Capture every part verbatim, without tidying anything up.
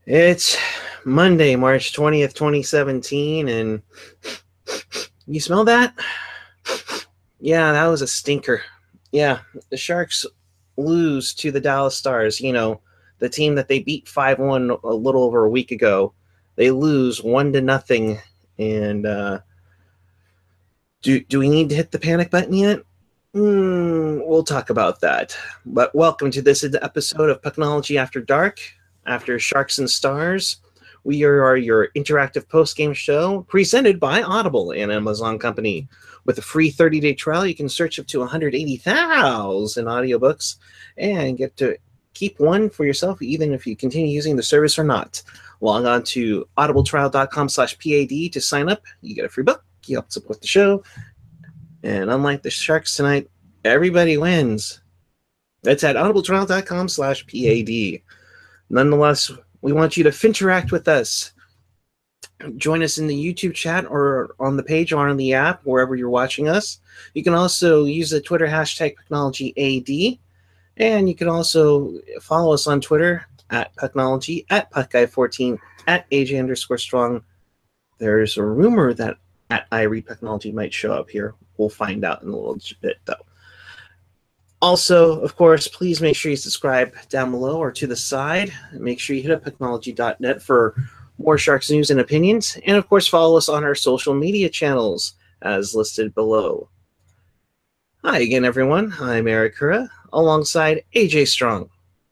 It's Monday, March twentieth, twenty seventeen, and you smell that? Yeah, that was a stinker. Yeah, the Sharks lose to the Dallas Stars, you know, the team that they beat five one a little over a week ago. They lose one to nothing, and uh, do, do we need to hit the panic button yet? Mm, we'll talk about that. But welcome to this episode of Pucknology After Dark. After Sharks and Stars, we are your interactive post-game show presented by Audible and Amazon Company. With a free thirty-day trial, you can search up to one hundred eighty thousand audiobooks and get to keep one for yourself, even if you continue using the service or not. Log on to audibletrial.com slash PAD to sign up. You get a free book. You help support the show. And unlike the Sharks tonight, everybody wins. That's at audibletrial.com slash PAD. Nonetheless, we want you to interact with us. Join us in the YouTube chat or on the page or on the app, wherever you're watching us. You can also use the Twitter hashtag PucknologyAD. And you can also follow us on Twitter at Pucknology, at PuckGuy fourteen, at A J underscore Strong. There's a rumor that at I Read Pucknology might show up here. We'll find out in a little bit, though. Also, of course, please make sure you subscribe down below or to the side. Make sure you hit up pucknology dot net for more Sharks news and opinions. And, of course, follow us on our social media channels as listed below. Hi again, everyone. I'm Eric Kura, alongside A J Strong.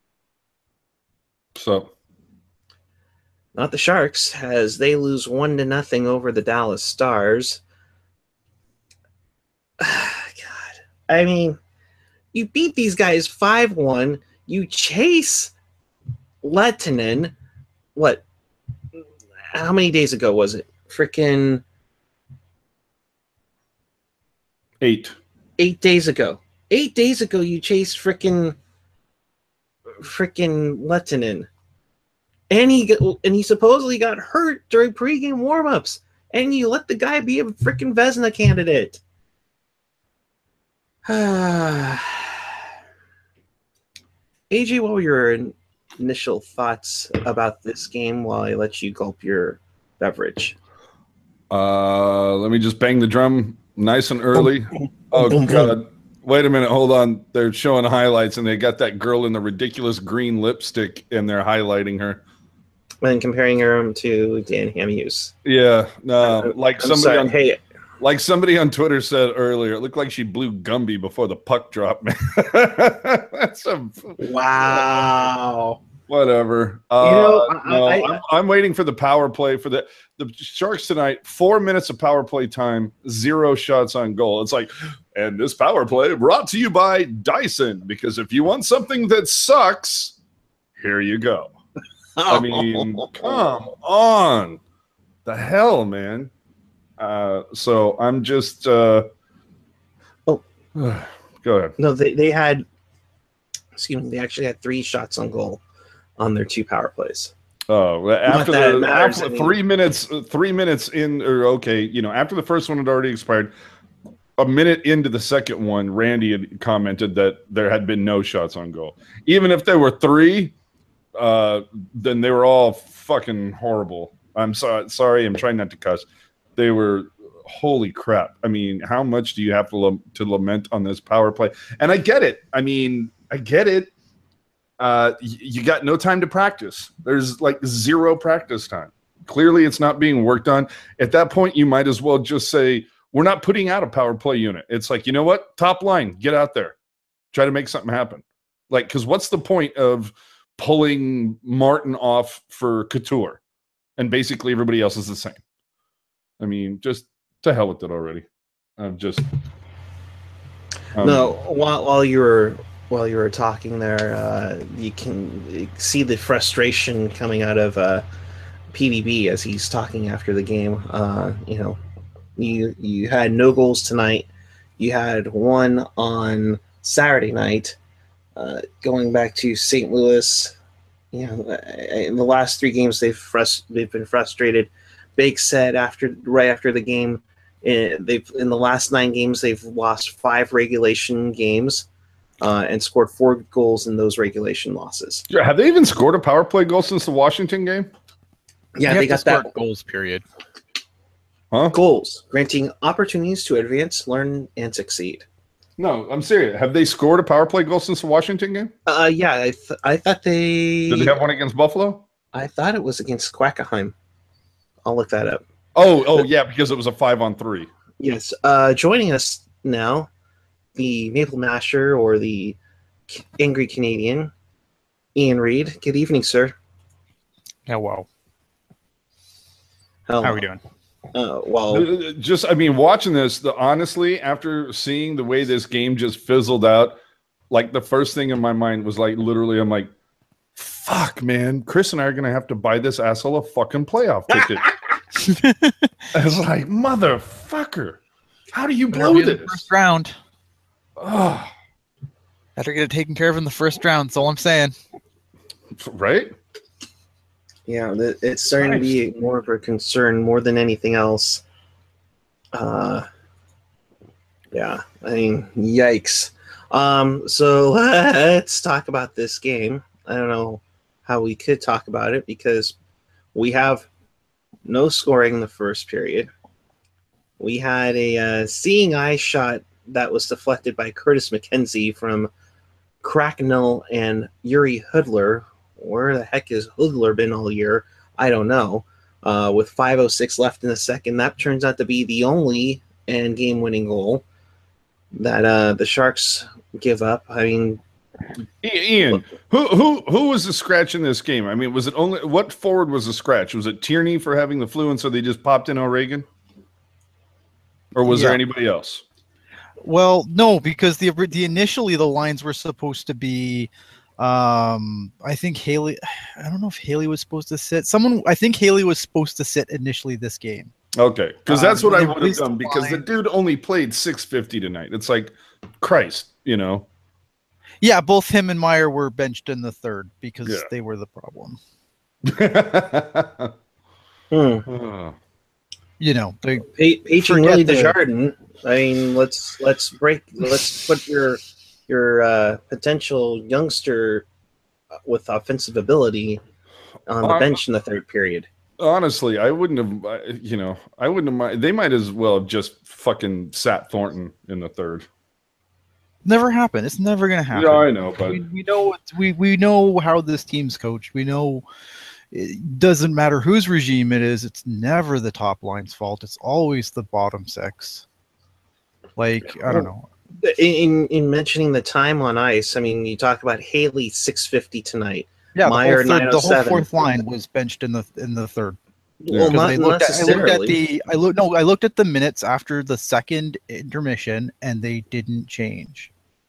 So, not the Sharks, as they lose one to nothing over the Dallas Stars. God, I mean, you beat these guys five one. You chase Lettinen. What? How many days ago was it? Freaking eight. Eight days ago. Eight days ago, you chased freaking freaking Lettinen, and he got, and he supposedly got hurt during pregame warmups, and you let the guy be a freaking Vezina candidate. A J, what were your initial thoughts about this game while I let you gulp your beverage? Uh, let me just bang the drum nice and early. Oh, God. Wait a minute. Hold on. They're showing highlights, and they got that girl in the ridiculous green lipstick, and they're highlighting her. And comparing her to Dan Hamhuis. Yeah. No, like I'm somebody sorry. on Hey, Like somebody on Twitter said earlier, it looked like she blew Gumby before the puck dropped, man. That's a wow. Whatever. Uh, you know, I, no, I, I'm, I'm waiting for the power play for the the Sharks tonight. Four minutes of power play time, zero shots on goal. It's like, and this power play brought to you by Dyson, because if you want something that sucks, here you go. I mean, come on, the hell, man. Uh, so I'm just. Uh, oh, go ahead. No, they they had. Excuse me. They actually had three shots on goal on their two power plays. Oh, after the matters, after I mean, three minutes, three minutes in, or okay, you know, after the first one had already expired, a minute into the second one, Randy had commented that there had been no shots on goal. Even if there were three, uh, then they were all fucking horrible. I'm sorry. Sorry, I'm trying not to cuss. They were, holy crap. I mean, how much do you have to, to lament on this power play? And I get it. I mean, I get it. Uh, y- you got no time to practice. There's like zero practice time. Clearly, it's not being worked on. At that point, you might as well just say, we're not putting out a power play unit. It's like, you know what? Top line, get out there. Try to make something happen. Like, because what's the point of pulling Martin off for Couture? And basically everybody else is the same. I mean, just to hell with it already. I'm just um, no. While while you were while you were talking there, uh, you can see the frustration coming out of uh, P D B as he's talking after the game. Uh, you know, you you had no goals tonight. You had one on Saturday night. Uh, going back to Saint Louis, you know, in the last three games they've frust- they've been frustrated. Big said after right after the game, uh, they've in the last nine games they've lost five regulation games. uh, and scored four goals in those regulation losses. Have they even scored a power play goal since the Washington game? Yeah, You they have to got score that goals. Period. Huh? goals, granting opportunities to advance, learn, and succeed. No, I'm serious. Have they scored a power play goal since the Washington game? Uh, yeah, I, th- I thought they. Did they have one against Buffalo? I thought it was against Quackenheim. I'll look that up. Oh, oh yeah, because it was a five on three. Yes. Uh, joining us now, the Maple Masher or the Angry Canadian, Ian Reed. Good evening, sir. Yeah, wow. Hello. How are we doing? Uh, well, Just, I mean, watching this, the honestly, after seeing the way this game just fizzled out, like the first thing in my mind was like, literally, I'm like, fuck, man, Chris and I are gonna have to buy this asshole a fucking playoff ticket. I was like, motherfucker, how do you blow Better be in this? the first round. Oh, Better get it taken care of in the first round. That's all I'm saying. right? yeah, th- it's starting to be more of a concern more than anything else. Uh, yeah, I mean, yikes. Um, so let's talk about this game. I don't know how we could talk about it because we have no scoring in the first period. We had a uh, seeing eye shot that was deflected by Curtis McKenzie from Cracknell and Yuri Hudler. Where the heck has Hudler been all year? I don't know. Uh, with five oh six left in the second, that turns out to be the only and game-winning goal that uh, the Sharks give up. I mean, Ian, who who who was the scratch in this game? I mean, was it only what forward was the scratch? Was it Tierney for having the flu and so they just popped in O'Regan? Or was Yeah. there anybody else? Well, no, because the the initially the lines were supposed to be. Um, I think Haley. I don't know if Haley was supposed to sit. Someone. I think Haley was supposed to sit initially this game. Okay, because Um, that's what I they would have released done the because the line. dude only played six fifty tonight. It's like, Christ, you know. Yeah, both him and Meyer were benched in the third because Yeah. they were the problem. hmm. Uh, You know, they Pa- Paging Forget Willie the- Desjardins. I mean, let's let's break. Let's put your your uh, potential youngster with offensive ability on the Uh, bench in the third period. Honestly, I wouldn't have. I- You know, I wouldn't have. mi- They might as well have just fucking sat Thornton in the third. never happen. It's never gonna happen. Yeah, I know, but we, we know it's- we we know how this team's coached. We know it doesn't matter whose regime it is. It's never the top line's fault. It's always the bottom six. Like I don't know. In in mentioning the time on ice, I mean, you talk about Haley six fifty tonight. Yeah, the Meyer, whole, third, the whole nine oh seven. fourth line was benched in the in the third. Well, Because not they looked at, I looked at necessarily. the I looked no I looked at the minutes after the second intermission and they didn't change.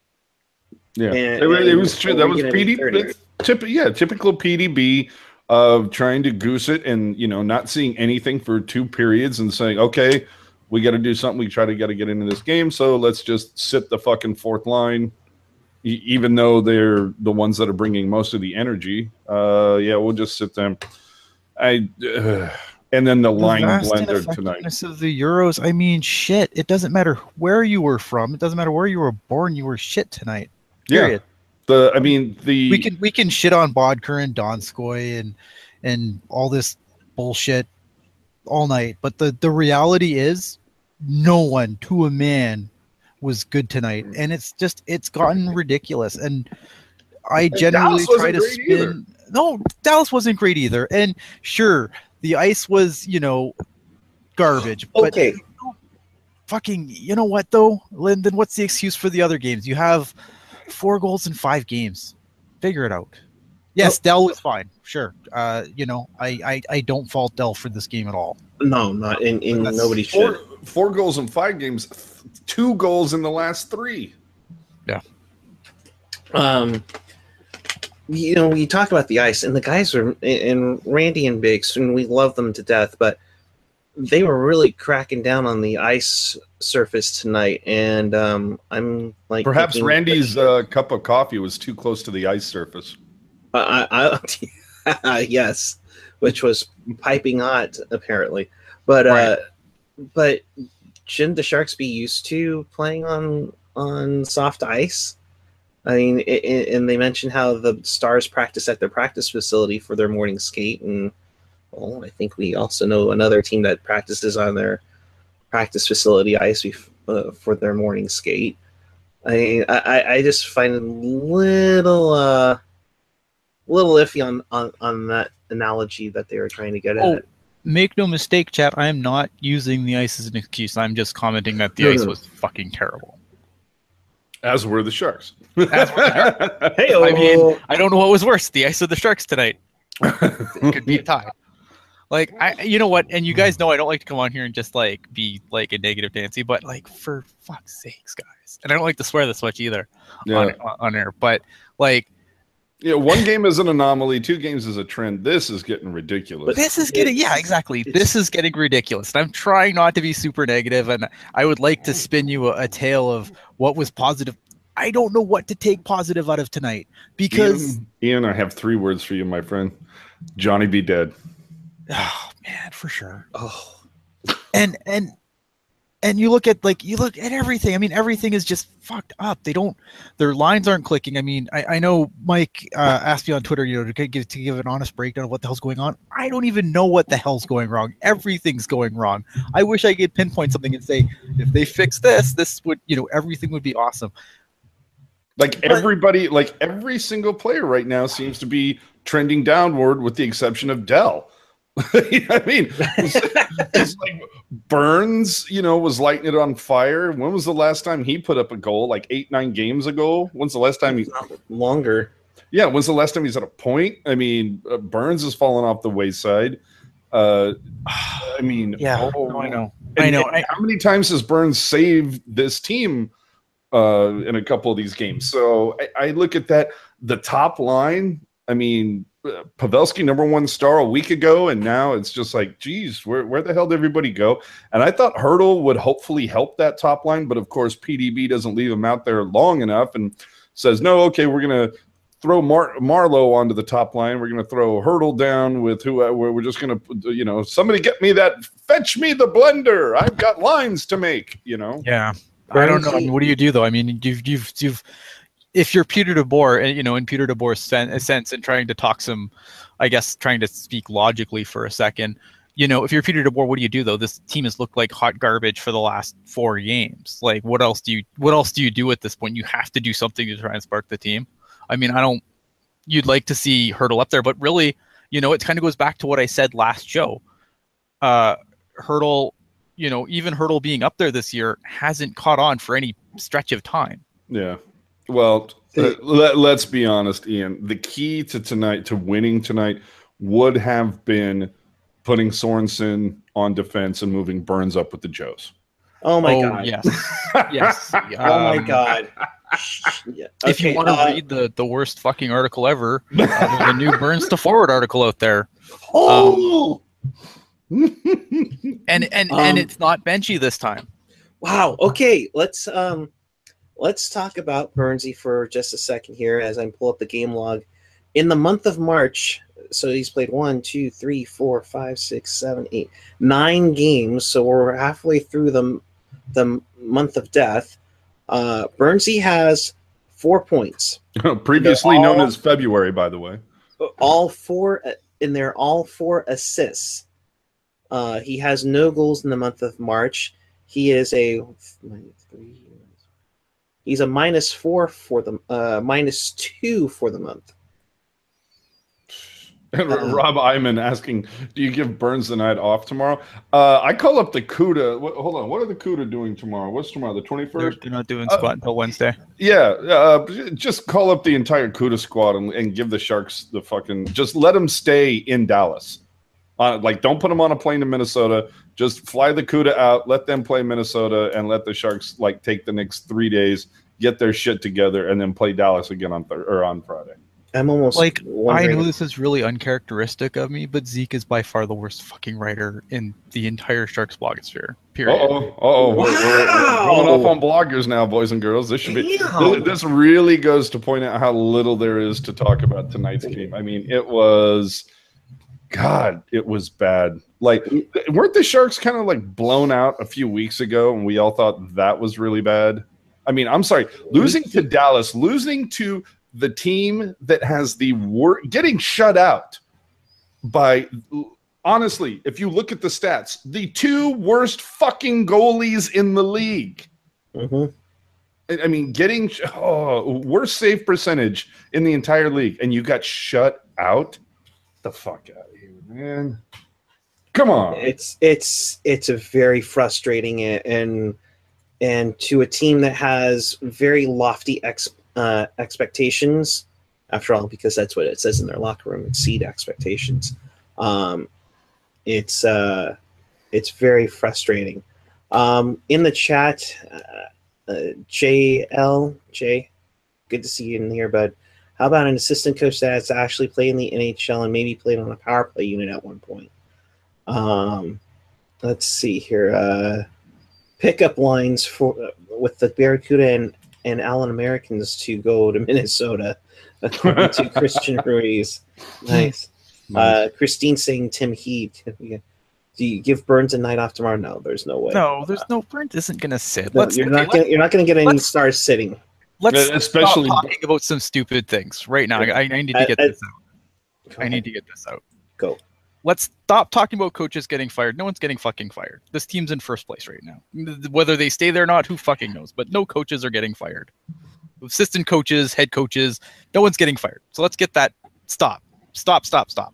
yeah, And- it, wa- it and was true. are That we was gonna P be D. thirty? That's typ- yeah, typical P D B of trying to goose it and you know not seeing anything for two periods and saying, okay, we got to do something. We try to got to get into this game, so let's just sit the fucking fourth line, e- even though they're the ones that are bringing most of the energy. Uh, yeah, we'll just sit them. I uh, and then the line the vast blender tonight. ineffectiveness of the Euros. I mean, shit. It doesn't matter where you were from. It doesn't matter where you were born. You were shit tonight. Period. Yeah, the I mean the We can we can shit on Bodker and Donskoy and and all this bullshit all night, but the the reality is, no one to a man was good tonight, and it's just it's gotten ridiculous. And I generally Dallas wasn't try to great spin. either. No, Dallas wasn't great either. And sure, the ice was you know garbage, but Okay, fucking, you know what though, Lyndon? What's the excuse for the other games? You have four goals in five games. Figure it out. Yes, Dell was fine. Sure. Uh, you know, I, I I don't fault Dell for this game at all. no, not in, in That's nobody four, should. four goals in five games, two goals in the last three. Um, you know, we talk about the ice, and the guys are and Randy and Biggs, and we love them to death, but they were really cracking down on the ice surface tonight, and um, I'm like Perhaps thinking, Randy's uh, cup of coffee was too close to the ice surface. I, I, yes, which was piping hot apparently, but Right. uh, but shouldn't the Sharks be used to playing on on soft ice? I mean, it, it, and they mentioned how the Stars practice at their practice facility for their morning skate, and well, I think we also know another team that practices on their practice facility ice uh, for their morning skate. I, I I just find it a little uh, little iffy on, on, on that analogy that they were trying to get Oh, at. make no mistake, chat. I am not using the ice as an excuse. I'm just commenting that the No, ice no. was fucking terrible. As were the Sharks. As were the Hey, I mean, I don't know what was worse, the ice or the Sharks tonight. It could be a tie. Like, I, you know what? And you guys know I don't like to come on here and just like be like a negative Nancy, but like for fuck's sakes, guys. And I don't like to swear this much either Yeah. on on air. But like, Yeah, one game is an anomaly, two games is a trend. This is getting ridiculous. this is getting yeah, exactly. This is getting ridiculous. And I'm trying not to be super negative, and I would like to spin you a, a tale of what was positive. I don't know what to take positive out of tonight because Ian, Ian, I have three words for you, my friend. Johnny be dead. oh man, for sure. Oh, And and and you look at like you look at everything. I mean, everything is just fucked up. They don't, their lines aren't clicking. I mean, I, I know Mike uh, asked me on Twitter, you know, to give to give an honest breakdown of what the hell's going on. I don't even know what the hell's going wrong. Everything's going wrong. I wish I could pinpoint something and say, if they fix this, this would, you know, everything would be awesome. Like everybody, like every single player right now seems to be trending downward, with the exception of Dell. I mean, it's, it's like Burns, you know, was lighting it on fire. When was the last time he put up a goal? Like eight, nine games ago. When's the last time he? longer. Yeah, when's the last time he's at a point? I mean, uh, Burns has fallen off the wayside. Uh, I mean, Yeah, oh, no, I know. and- I know. and how many times has Burns saved this team uh, in a couple of these games? So I, I look at that. The top line, I mean, uh, Pavelski, number one star a week ago, and now it's just like, geez, where, where the hell did everybody go? And I thought Hurdle would hopefully help that top line, but of course P D B doesn't leave him out there long enough and says, no, okay, we're going to throw Mar- Marlowe onto the top line. We're going to throw Hurdle down with who we're, we're just going to, you know, somebody get me that, fetch me the blender. I've got lines to make, you know? Yeah. I don't know. I mean, what do you do though? I mean, you've, you've, you've, if you're Peter DeBoer, and you know, in Peter DeBoer's sen- sense, and trying to talk some, I guess, trying to speak logically for a second, you know, if you're Peter DeBoer, what do you do though? This team has looked like hot garbage for the last four games. Like, what else do you, what else do you do at this point? You have to do something to try and spark the team. I mean, I don't. You'd like to see Hurdle up there, but really, you know, it kind of goes back to what I said last show. Uh, Hurdle, you know, even Hurdle being up there this year hasn't caught on for any stretch of time. Yeah. Well, uh, let, let's be honest, Ian. The key to tonight, to winning tonight, would have been putting Sorensen on defense and moving Burns up with the Joes. Oh my oh, god! Yes, yes. Oh my Um, god! Yeah. If you Okay, want to uh, read the, the worst fucking article ever, uh, there's a new Burns to forward article out there, oh and and and Um, it's not Benchy this time. wow. Okay, let's um, let's talk about Burnsy for just a second here as I pull up the game log. In the month of March, so he's played one, two, three, four, five, six, seven, eight, nine games. So we're halfway through the the month of death. Uh, Burnsy has four points. Previously They're known all- as February, by the way. All four, and they're all four assists. Uh, he has no goals in the month of March. He is a he's a minus four for the uh, minus two for the month. Um, Rob Iman asking, do you give Burns the night off tomorrow? Uh, I call up the CUDA. What, hold on. What are the CUDA doing tomorrow? What's tomorrow? The They're, twenty-first? they're not doing Uh, squat until Wednesday. Yeah. Uh, just call up the entire CUDA squad and, and give the Sharks the fucking – just let them stay in Dallas. Uh, like, don't put them on a plane to Minnesota. Just fly the CUDA out, let them play Minnesota, and let the Sharks, like, take the next three days, get their shit together, and then play Dallas again on thir- or on Friday. I'm almost Like, I wondering- know this is really uncharacteristic of me, but Zeke is by far the worst fucking writer in the entire Sharks blogosphere. Period. Uh-oh. Uh-oh. We're, we're, we're going Wow. off on bloggers now, boys and girls. This should be Damn. this really goes to point out how little there is to talk about tonight's game. I mean, it was God, it was bad. Like, weren't the Sharks kind of like blown out a few weeks ago and we all thought that was really bad? I mean, I'm sorry, losing to Dallas, losing to the team that has the wor- getting shut out by, honestly, if you look at the stats, the two worst fucking goalies in the league. Mm-hmm. I mean, getting oh, worst save percentage in the entire league, and you got shut out. The fuck out of here, man! Come on. It's it's it's a very frustrating and and to a team that has very lofty ex, uh, expectations. After all, because that's what it says in their locker room: exceed expectations. Um, it's uh, it's very frustrating. Um, in the chat. Uh, Uh, J L J, good to see you in here, bud. How about an assistant coach that's actually played in the N H L and maybe played on a power play unit at one point? Um, let's see here. Uh, pickup lines for uh, with the Barracuda and, and Allen Americans to go to Minnesota, according to Christian Ruiz. Nice. nice. Uh, Christine saying Tim Heat. Do you give Burns a night off tomorrow? No, there's no way. No, there's no Burns isn't gonna sit. No, Let's you're okay, not gonna you're not gonna get any let's- stars sitting. let's Especially- stop talking about some stupid things right now. I, I need to I- get I- this out. I need to get this out. Go. Let's stop talking about coaches getting fired. No one's getting fucking fired. This team's in first place right now. Whether they stay there or not, who fucking knows? But no coaches are getting fired. Assistant coaches, head coaches, no one's getting fired. So let's get that. Stop. Stop. Stop. Stop.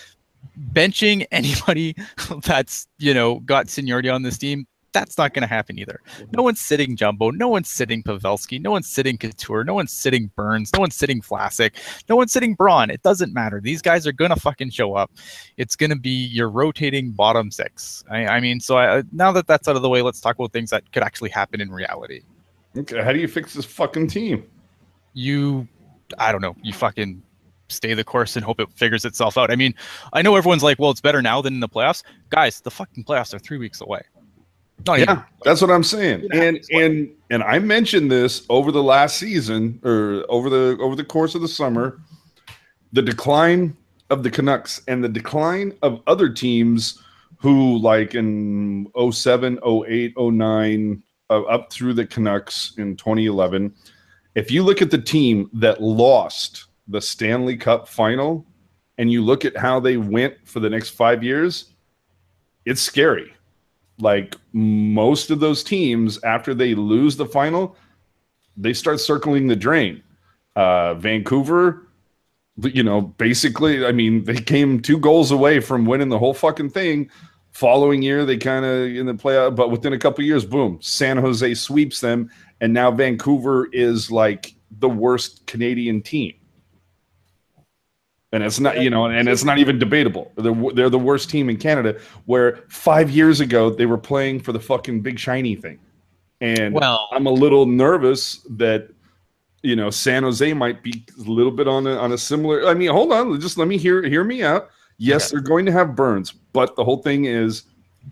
Benching anybody that's, you know, got seniority on this team, that's not going to happen either. No one's sitting Jumbo. No one's sitting Pavelski. No one's sitting Couture. No one's sitting Burns. No one's sitting Vlasic. No one's sitting Braun. It doesn't matter. These guys are going to fucking show up. It's going to be your rotating bottom six. I, I mean, so I, now that that's out of the way, let's talk about things that could actually happen in reality. Okay, how do you fix this fucking team? You, I don't know, you fucking stay the course and hope it figures itself out. I mean, I know everyone's like, well, it's better now than in the playoffs. Guys, the fucking playoffs are three weeks away. Not Yeah, even. that's what I'm saying. Yeah, And it's what- and and I mentioned this over the last season or over the over the course of the summer, the decline of the Canucks and the decline of other teams who, like in oh seven, oh eight, oh nine, uh, up through the Canucks in twenty eleven. If you look at the team that lost the Stanley Cup final and you look at how they went for the next five years, it's scary. Like most of those teams, after they lose the final, they start circling the drain. Uh, Vancouver, you know, basically, I mean, they came two goals away from winning the whole fucking thing. Following year, they kind of in the playoff, but within a couple of years, boom, San Jose sweeps them, and now Vancouver is like the worst Canadian team. And it's not, you know, and it's not even debatable. They're, they're the worst team in Canada, where five years ago they were playing for the fucking big shiny thing. And Well- I'm a little nervous that, you know, San Jose might be a little bit on a, on a similar. I mean, hold on, just let me hear hear me out. Yes, Okay. they're going to have Burns, but the whole thing is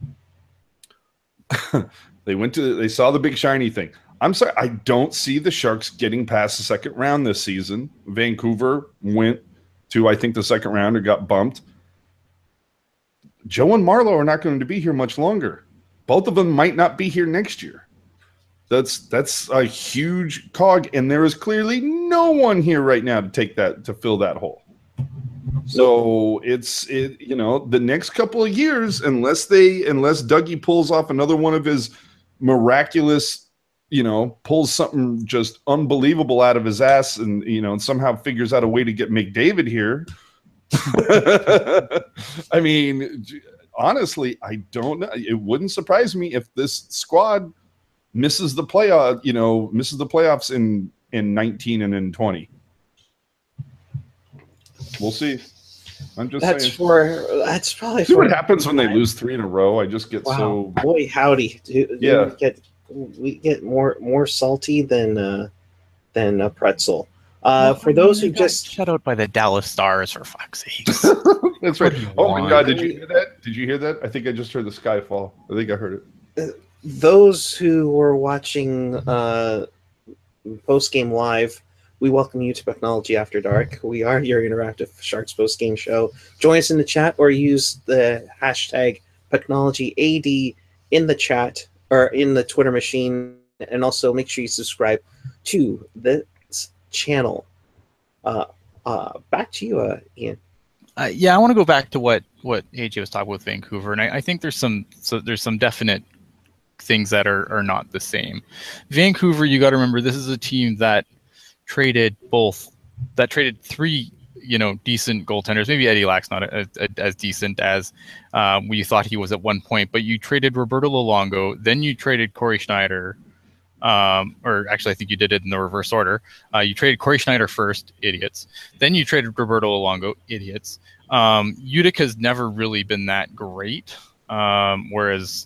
they went to they saw the big shiny thing. I'm sorry, I don't see the Sharks getting past the second round this season. Vancouver went to, I think, the second round or got bumped. Joe and Marlowe are not going to be here much longer. Both of them might not be here next year. That's that's a huge cog, and there is clearly no one here right now to take that to fill that hole. So it's it you know the next couple of years, unless they unless Dougie pulls off another one of his miraculous, you know, pulls something just unbelievable out of his ass, and you know, and somehow figures out a way to get McDavid here. I mean, honestly, I don't know. It wouldn't surprise me if this squad misses the playoff, you know, misses the playoffs in in nineteen and in twenty. We'll see. I'm just That's saying. for that's probably See for what happens when they lose three in a row. I just get Wow, so boy, howdy! Do, Yeah. we get we get more more salty than uh, than a pretzel. Uh, for those who just shut out by the Dallas Stars, for fuck's sake. That's What right. do you Oh my want? god, did you hear that? Did you hear that? I think I just heard the sky fall. I think I heard it. those who were watching uh, post game live, we welcome you to Technology After Dark. We are your interactive Sharks post game show. Join us in the chat or use the hashtag Technology A D in the chat or in the Twitter machine and also make sure you subscribe to this channel. Uh, uh, back to you, uh, Ian. Uh, yeah, I want to go back to what what A J was talking about with Vancouver, and I, I think there's some so there's some definite things that are are not the same. Vancouver, you got to remember, this is a team that traded both that traded three you know decent goaltenders. Maybe Eddie Lack's not a, a, as decent as um, we thought he was at one point, but you traded Roberto Luongo, then you traded Corey Schneider. Um, or actually, I think you did it in the reverse order. Uh, you traded Corey Schneider first, idiots. Then you traded Roberto Luongo, idiots. Um, Utica's never really been that great, um, whereas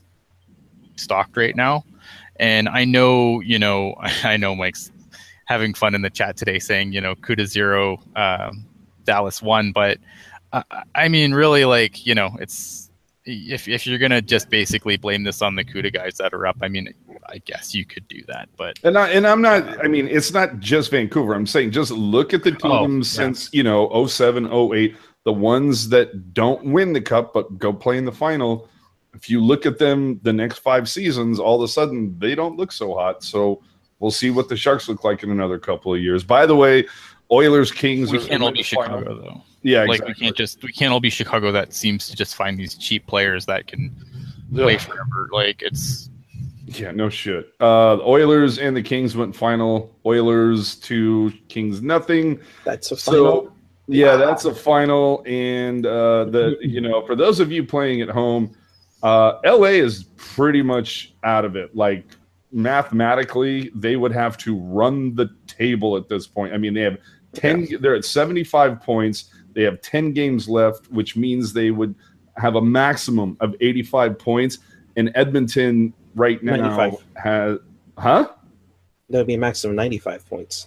stocked right now. And I know, you know, I know Mike's having fun in the chat today saying, you know, Cuda zero, um, Dallas one, but uh, I mean, really, like, you know, it's. If if you're gonna just basically blame this on the CUDA guys that are up, I mean, I guess you could do that. But and I, and I'm not. I mean, it's not just Vancouver. I'm saying just look at the teams oh, yeah. since you know oh seven, oh eight, the ones that don't win the cup but go play in the final. If you look at them, the next five seasons, all of a sudden they don't look so hot. So we'll see what the Sharks look like in another couple of years. By the way, Oilers Kings. We can't all be Chicago though. Yeah, like exactly. we can't just we can't all be Chicago that seems to just find these cheap players that can play Ugh. forever. Like it's yeah, no shit. Uh, the Oilers and the Kings went final. Oilers to Kings nothing. That's a So final. yeah, that's a final. And uh, the you know for those of you playing at home, uh, L A is pretty much out of it. Like mathematically, they would have to run the table at this point. I mean, they have ten. Yeah. They're at seventy-five points. They have ten games left, which means they would have a maximum of eighty-five points. And Edmonton right now ninety-five. has, huh? That would be a maximum ninety-five points.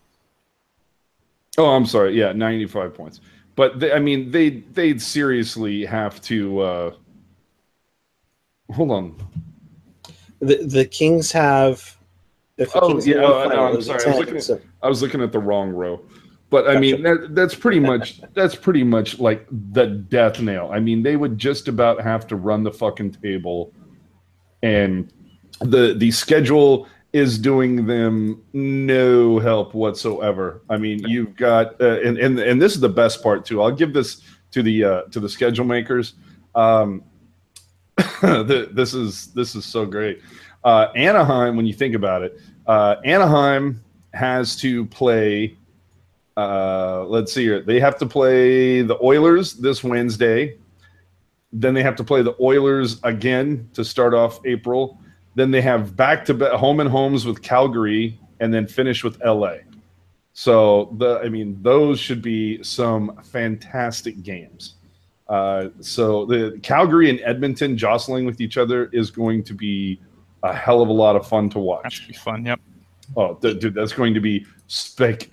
Oh, I'm sorry. Yeah, ninety-five points. But they, I mean, they they'd seriously have to. Uh, hold on. The the Kings have. If the Oh Kings yeah, win oh, final, no, it I'm was a sorry. I ten, was looking at so- I was looking at the wrong row. But I mean, that, that's pretty much that's pretty much like the death nail. I mean, they would just about have to run the fucking table, and the the schedule is doing them no help whatsoever. I mean, you've got uh, and and and this is the best part too. I'll give this to the uh, to the schedule makers. Um, the, this is this is so great. Uh, Anaheim, when you think about it, uh, Anaheim has to play. Uh, let's see here. They have to play the Oilers this Wednesday. Then they have to play the Oilers again to start off April. Then they have back-to-back home and homes with Calgary, and then finish with L A. So the, I mean, those should be some fantastic games. Uh, so the Calgary and Edmonton jostling with each other is going to be a hell of a lot of fun to watch. that should be fun. Yep. Oh, th- dude, that's going to be spectacular.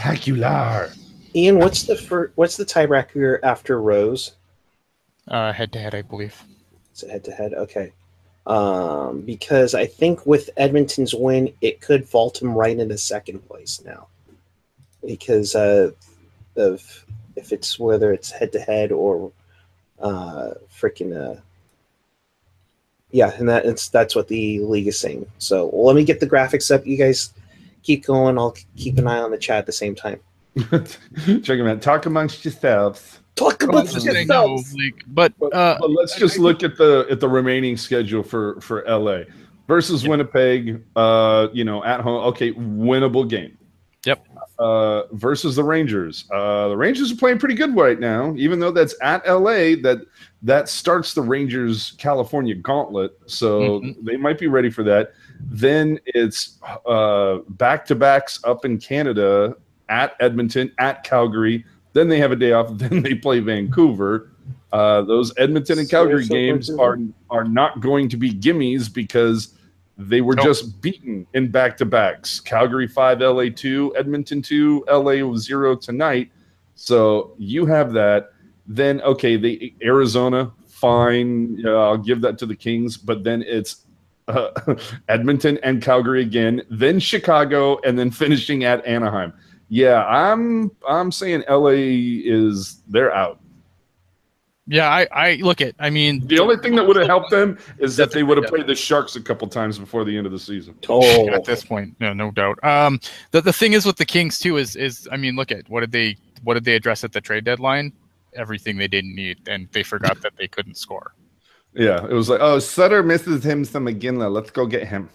Ian, what's the fir- what's the tiebreaker after Rose? Uh, head to head, I believe. Is it head to head? Okay. Um, because I think with Edmonton's win, it could vault him right into second place now. Because uh, of if it's whether it's head to head or uh, freaking uh, yeah, and that it's that's what the league is saying. So well, let me get the graphics up. You guys keep going. I'll keep an eye on the chat at the same time. Check them out. Talk amongst yourselves. Talk Well, about that's the thing, no, yourselves. like, but But, uh, but let's just look at the at the remaining schedule for for L A versus Yep. Winnipeg. Uh, you know, at home. Okay, winnable game. Yep. Uh, versus the Rangers. Uh, the Rangers are playing pretty good right now, even though that's at L A. That that starts the Rangers California gauntlet, so Mhm. they might be ready for that. Then it's uh, back-to-backs up in Canada at Edmonton, at Calgary. Then they have a day off. Then they play Vancouver. Uh, those Edmonton and Calgary So, so games Vancouver. are are not going to be gimmies because they were Nope. just beaten in back-to-backs. Calgary five, L A two, Edmonton two, L A zero tonight. So you have that. Then, okay, the Arizona, fine. Uh, I'll give that to the Kings. But then it's uh, Edmonton and Calgary again. Then Chicago, and then finishing at Anaheim. Yeah, I'm I'm saying L A is they're out. Yeah, I, I look at. I mean, The only thing that would have helped them is that That's they a- would have yeah. played the Sharks a couple times before the end of the season. Oh, at this point, no, no doubt. Um, the the thing is with the Kings too is is I mean, look at what did they what did they address at the trade deadline? Everything they didn't need, and they forgot that they couldn't score. Yeah, it was like, oh, Sutter misses him some McGinley. Let's go get him.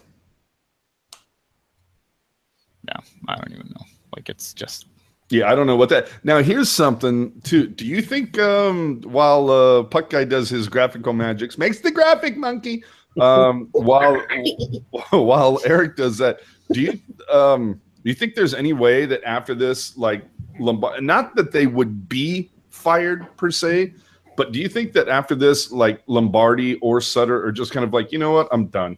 No, I don't even know. Like it's just Yeah, I don't know what that. Now, here's something too. Do you think um, while uh, Puck Guy does his graphical magics, makes the graphic monkey, um, while while Eric does that, do you um, do you think there's any way that after this, like Lombard, not that they would be fired per se, but do you think that after this, like Lombardi or Sutter are just kind of like, you know what, I'm done?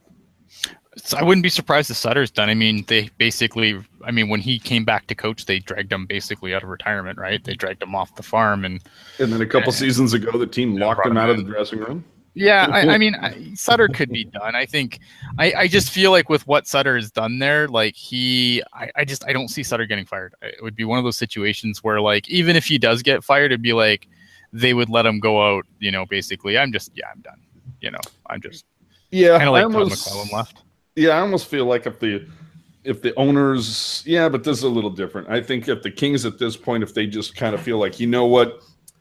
So I wouldn't be surprised if Sutter's done. I mean, they basically, I mean, when he came back to coach, they dragged him basically out of retirement, right? They dragged him off the farm, and And then a couple Yeah. seasons ago, the team Yeah, locked brought him him out of the in. dressing room. yeah, I, I mean, I, Sutter could be done. I think, I, I just feel like with what Sutter has done there, like he, I, I just, I don't see Sutter getting fired. It would be one of those situations where, like, even if he does get fired, it'd be like they would let him go out. You know, basically, I'm just, yeah, I'm done. You know, I'm just Yeah, kind of I like Todd almost- McClellan left. Yeah, I almost feel like if the if the owners, yeah, but this is a little different. I think if the Kings at this point, if they just kind of feel like, you know what,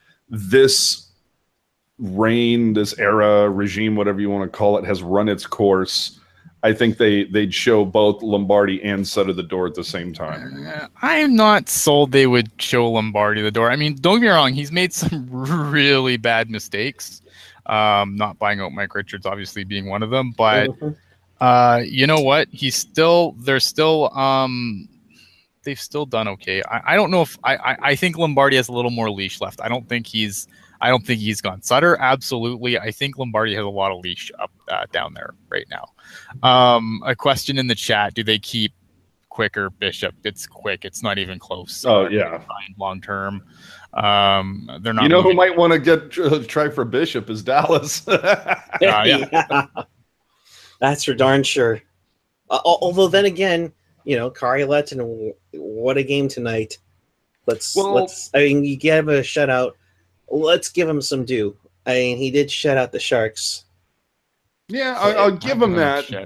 this reign, this era, regime, whatever you want to call it, has run its course. I think they they'd show both Lombardi and Sutter the door at the same time. Uh, I'm not sold they would show Lombardi the door. I mean, don't get me wrong, he's made some really bad mistakes. Um, not buying out Mike Richards, obviously being one of them, but uh, you know what? He's still they're still um they've still done okay. I, I don't know if I, I I think Lombardi has a little more leash left. I don't think he's I don't think he's gone. Sutter, absolutely. I think Lombardi has a lot of leash up uh, down there right now. Um, a question in the chat: do they keep Quick or Bishop? It's Quick. It's not even close. Oh, Uh, yeah. long term. Um, they're not. You know who moving- might want to get uh, try for Bishop is Dallas. yeah. yeah. That's for darn sure. Uh, al- although then again, you know, Kari Letton, what a game tonight. Let's Well- let's. I mean, you give a shutout. Let's give him some due. I mean, he did shut out the Sharks. Yeah, I, I'll give him that. Shit.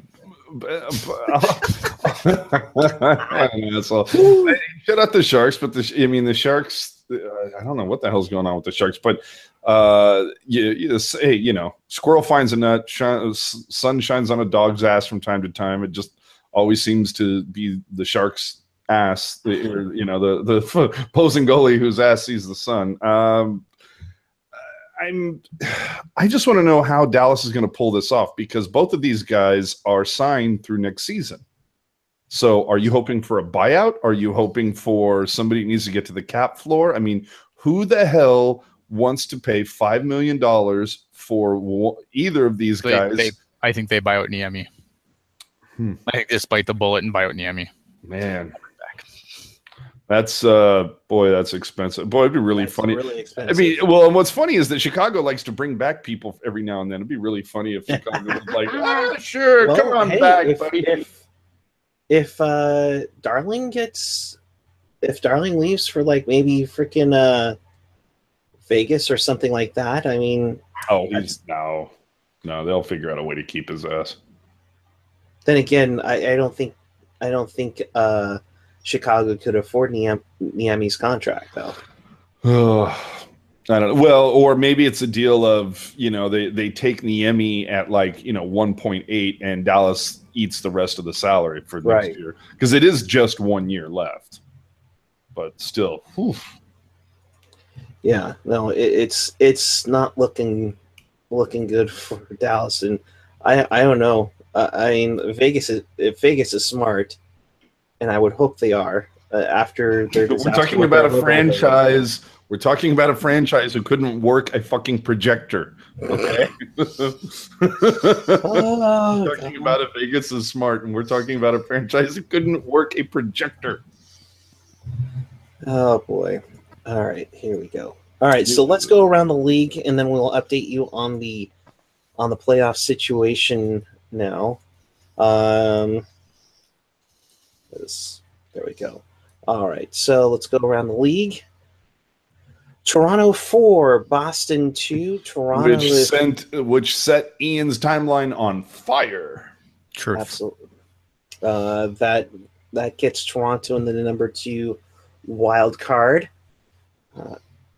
I don't know, so, shut out the Sharks, but the I mean the Sharks. uh, I don't know what the hell's going on with the Sharks, but uh, you, you say you know, squirrel finds a nut, shine, sun shines on a dog's ass from time to time. It just always seems to be the Sharks' ass, the, or, you know, the the opposing goalie whose ass sees the sun. Um, I'm I just want to know how Dallas is going to pull this off, because both of these guys are signed through next season. So are you hoping for a buyout? Are you hoping for somebody who needs to get to the cap floor? I mean, who the hell wants to pay five million dollars for w- either of these They- guys? they- I think they buy out Niemi. Hmm. I think they just bite the bullet and buy out Niemi. Man, that's uh, boy, that's expensive. Boy, it'd be really That's funny. Really I expensive. mean, well, and what's funny is that Chicago likes to bring back people every now and then. It'd be really funny if Chicago was like, ah, sure, Well, come on hey, back, if, buddy. If, if uh, Darling gets, if Darling leaves for like maybe freaking uh, Vegas or something like that, I mean, Oh, he's no, no. They'll figure out a way to keep his ass. then again, I, I don't think, I don't think uh, Chicago could afford Niam- Niami's contract though. I don't know. Well, or maybe it's a deal of, you know, they, they take Niemi at like, you know, one point eight and Dallas eats the rest of the salary for next Right. year. Because it is just one year left. But still. Whew. Yeah, no, it, it's it's not looking looking good for Dallas, and I I don't know. Uh, I mean, Vegas is if Vegas is smart, and I would hope they are. Uh, after their We're disaster talking with about their a mobile franchise. We're talking about a franchise who couldn't work a fucking projector. Okay. Oh, We're talking about a Vegas is smart, and we're talking about a franchise who couldn't work a projector. oh boy! All right, here we go. All right, so let's go around the league, and then we'll update you on the on the playoff situation now. Um, this- there we go. All right, so let's go around the league. Toronto four, Boston two. Toronto which is sent which set Ian's timeline on fire. Truth. absolutely uh, that that gets Toronto in the number two wild card uh,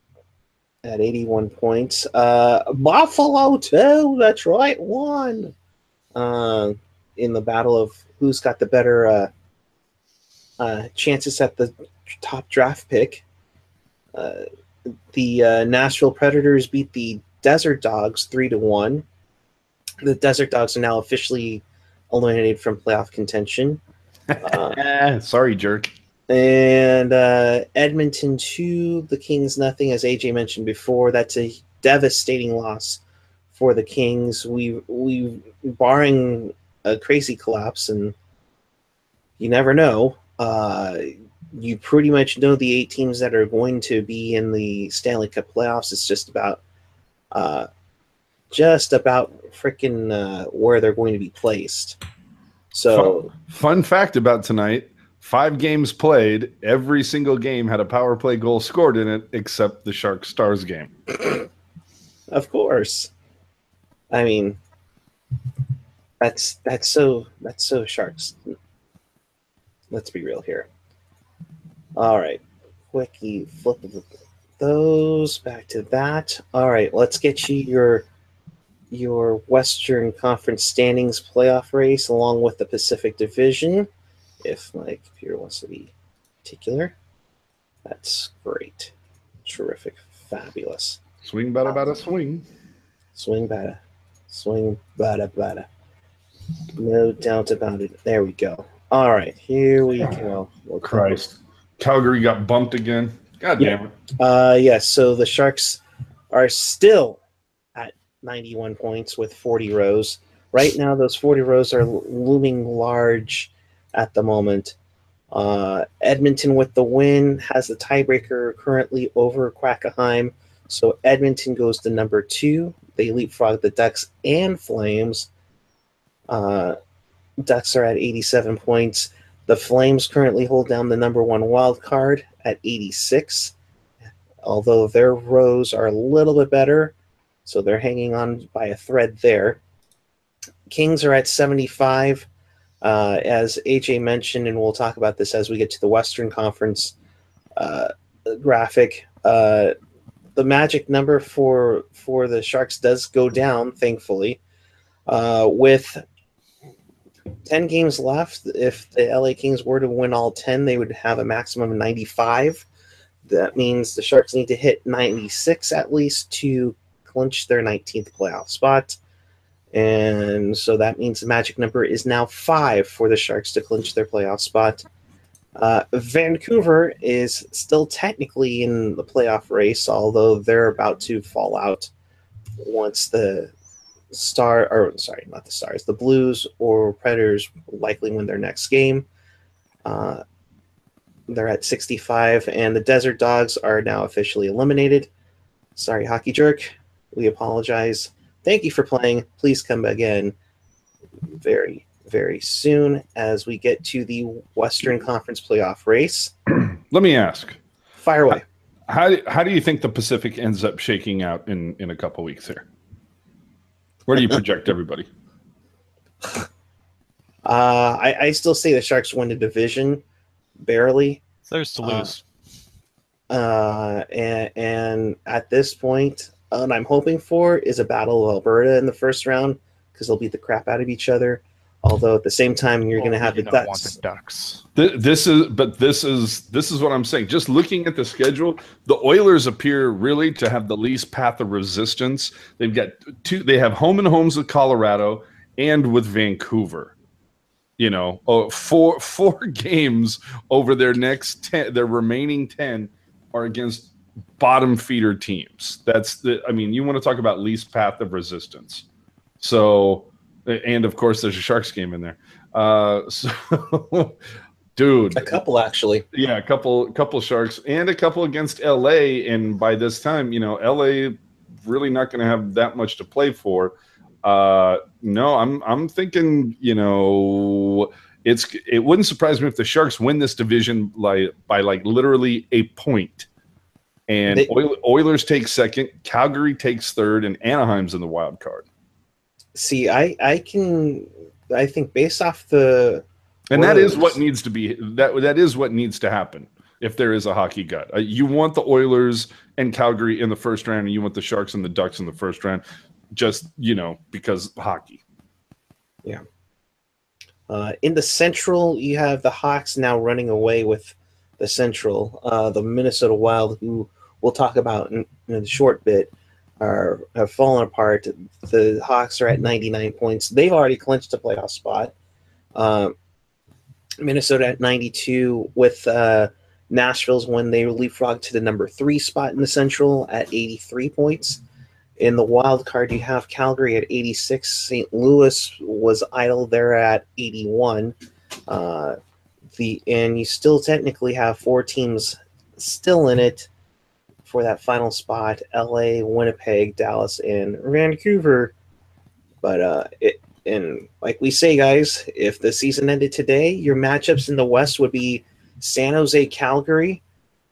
at eighty-one points. Uh, Buffalo two, that's right, one uh, in the battle of who's got the better uh, uh, chances at the top draft pick. Uh, the uh, Nashville Predators beat the Desert Dogs three to one. The Desert Dogs are now officially eliminated from playoff contention. Uh, Sorry, jerk. and uh, Edmonton two, the Kings nothing. As A J mentioned before, that's a devastating loss for the Kings. We we barring a crazy collapse, and you never know. Uh, you pretty much know the eight teams that are going to be in the Stanley Cup playoffs. It's just about, uh, just about freaking uh, where they're going to be placed. So, fun, fun fact about tonight: five games played, every single game had a power play goal scored in it, except the Sharks Stars game. of course, I mean, that's that's so that's so Sharks. Let's be real here. All right, quickie flip of those back to that. All right, let's get you your your Western Conference standings playoff race along with the Pacific Division. If my computer wants to be particular, that's great, terrific, fabulous. Swing, bada, bada, swing. Swing, bada, swing, bada, bada. No doubt about it. There we go. All right, here we go. We'll Christ. Calgary got bumped again. God damn it. Uh, yes, so the Sharks are still at ninety-one points with forty rows. Right now, those forty rows are looming large at the moment. Uh, Edmonton with the win has the tiebreaker currently over Quackenheim. So Edmonton goes to number two. They leapfrog the Ducks and Flames. Uh, Ducks are at eighty-seven points. The Flames currently hold down the number one wild card at eighty-six, although their rows are a little bit better, so they're hanging on by a thread there. Kings are at seventy-five, uh, as A J mentioned, and we'll talk about this as we get to the Western Conference uh, graphic. Uh, the magic number for for the Sharks does go down, thankfully, uh, with ten games left. If the L A Kings were to win all ten, they would have a maximum of ninety-five. That means the Sharks need to hit ninety-six at least to clinch their nineteenth playoff spot. And so that means the magic number is now five for the Sharks to clinch their playoff spot. Uh, Vancouver is still technically in the playoff race, although they're about to fall out once the Star, or sorry, not the Stars, the Blues or Predators likely win their next game. Uh, they're at sixty-five, and the Desert Dogs are now officially eliminated. Sorry, Hockey Jerk. We apologize. Thank you for playing. Please come again very, very soon as we get to the Western Conference playoff race. Let me ask. Fire away. How, how do you think the Pacific ends up shaking out in, in a couple weeks here? Where do you project everybody? Uh, I, I still say the Sharks win the division, barely. There's to lose. Uh, uh, and, and at this point, what I'm hoping for is a battle of Alberta in the first round because they'll beat the crap out of each other. Although at the same time, you're going to have the do not want Ducks. the Ducks. Th- This is, but this is this is what I'm saying. Just looking at the schedule, the Oilers appear really to have the least path of resistance. They've got two. They have home and homes with Colorado and with Vancouver. You know, oh, four four games over their next ten. Their remaining ten are against bottom feeder teams. That's the. I mean, you want to talk about least path of resistance. So. And of course, there's a Sharks game in there. Uh, so, dude, A couple, actually. yeah, a couple, couple Sharks, and a couple against L A. And by this time, you know, L A really not going to have that much to play for. Uh, no, I'm, I'm thinking, you know, it's. It wouldn't surprise me if the Sharks win this division like by like literally a point, And They- Oil- Oilers take second, Calgary takes third, and Anaheim's in the wild card. See, I I can I think based off the And that is Oilers- what needs to be that that is what needs to happen if there is a hockey gut. Uh, you want the Oilers and Calgary in the first round, and you want the Sharks and the Ducks in the first round, just you know because hockey. Uh, in the Central, you have the Hawks now running away with the Central. Uh, the Minnesota Wild, who we'll talk about in, in a short bit, are have fallen apart. The Hawks are at ninety-nine points. They've already clinched a playoff spot. Uh, Minnesota at ninety-two, with uh, Nashville's when they leapfrogged to the number three spot in the Central at eighty-three points. In the wild card, you have Calgary at eighty-six. Saint Louis was idle there at eighty-one. Uh, the and you still technically have four teams still in it for that final spot: L A, Winnipeg, Dallas, and Vancouver. But uh, it and like we say, guys, if the season ended today, your matchups in the West would be San Jose, Calgary,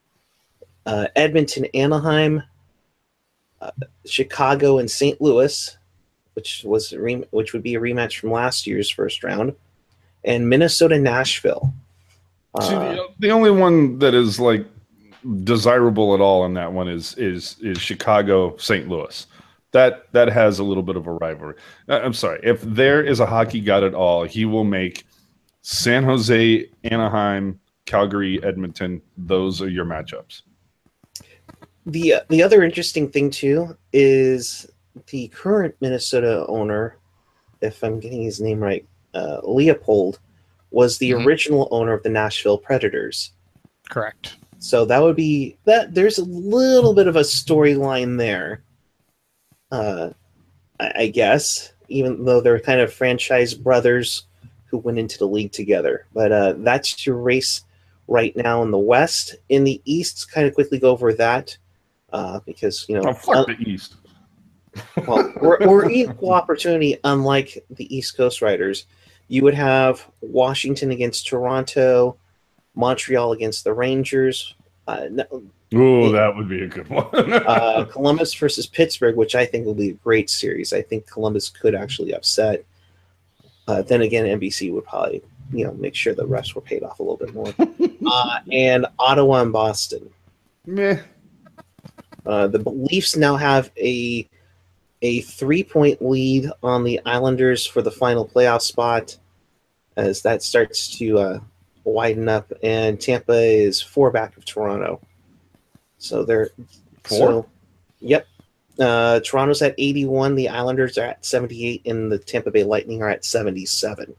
uh, Edmonton, Anaheim, Uh, Chicago and Saint Louis, which was a re- which would be a rematch from last year's first round, and Minnesota, Nashville. See, Uh, the, the only one that is like desirable at all in that one is is is Chicago, Saint Louis. That that has a little bit of a rivalry. Uh, I'm sorry, if there is a hockey god at all, he will make San Jose, Anaheim, Calgary, Edmonton. Those are your matchups. the the other interesting thing too is the current Minnesota owner, if I'm getting his name right, uh, Leopold, was the Mhm. original owner of the Nashville Predators. Correct. So that would be that. There's a little bit of a storyline there, uh, I, I guess. Even though they're kind of franchise brothers who went into the league together, but uh, that's your race right now in the West. In the East, kind of quickly go over that uh, because you know, Oh, fuck uh, the East. well, we're, we're equal opportunity. Unlike the East Coast Riders, you would have Washington against Toronto, Montreal against the Rangers, uh, no- Oh, that would be a good one. uh, Columbus versus Pittsburgh, which I think will be a great series. I think Columbus could actually upset. Uh, then again, N B C would probably, you know, make sure the refs were paid off a little bit more. uh, and Ottawa and Boston. Meh. Uh, the Leafs now have a a three point lead on the Islanders for the final playoff spot, as that starts to uh, widen up, and Tampa is four back of Toronto. So they're Four? So, yep. Uh, Toronto's at eighty-one. The Islanders are at seventy-eight, and the Tampa Bay Lightning are at seventy-seven.